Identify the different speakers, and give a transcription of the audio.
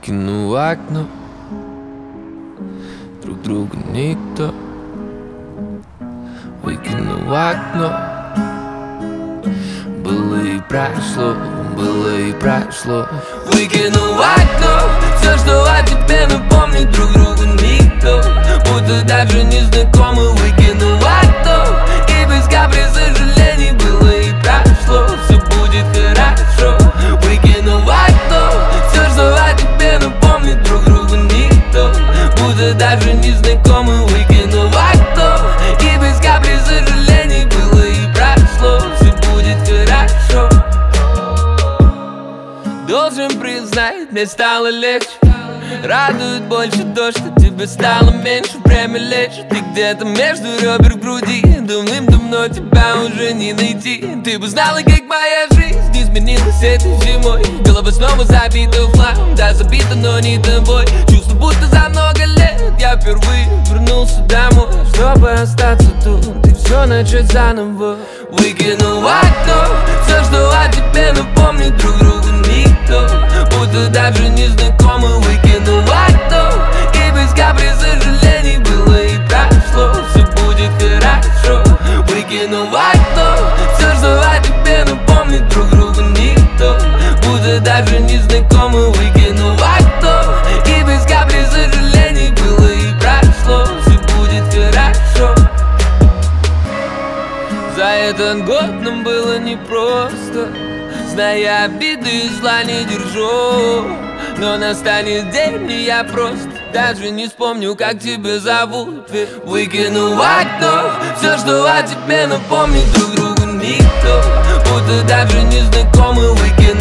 Speaker 1: Выкину в окно, друг друга никто. Выкину в окно. Было и прошло, было и прошло. Выкину в окно все, что о тебе напомнит друг другу никто. Будто даже не знакомы. Выкину в окно, и без капли сожалений было и прошло. Все будет хорошо. Выкину в окно все, что о тебе напомнит друг другу никто. Будто даже не знакомы. Выкину в окно, и без капли сожалений было и прошло. Все будет хорошо. Должен признать, мне стало легче. Радует больше то, что тебе стало меньше. Время лечит, ты где-то между ребер в груди. Давным-давно тебя уже не найти. Ты бы знала, как моя жизнь изменилась этой зимой. Голова снова забита в хлам, да забита, но не тобой. Чувство, будто за много лет я впервые вернулся домой, чтобы остаться тут и все начать заново. Выкину в окно все, что о тебе напомнит друг другу никто. Будто даже не знакомы. Выкину в окно, и без капли сожалений было и прошло. Все будет хорошо. Выкину в окно все, что о тебе напомнит друг другу никто. Будто даже не знакомы. Выкину в окно, и без капли сожалений было и прошло. Все будет хорошо. За этот год нам было непросто, зная обиды и зла не держу. Но настанет день, и я просто даже не вспомню, как тебя зовут. Выкину в окно все, что о тебе напомнит друг другу никто. Будто даже не знакомы. Выкину